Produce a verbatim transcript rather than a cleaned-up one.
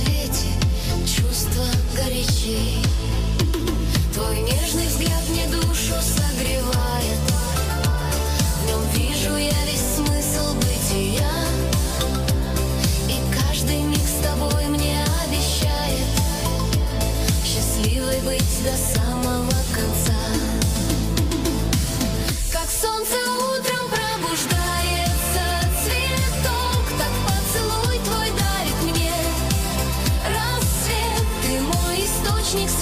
свете чувства горячей. Твой нежный взгляд мне душу согревает. В нем вижу я весь смысл бытия, и каждый миг с тобой мне обещает счастливой быть до самого конца. Как солнце утром пробуждается цветок, так поцелуй твой дарит мне рассвет. Ты мой источник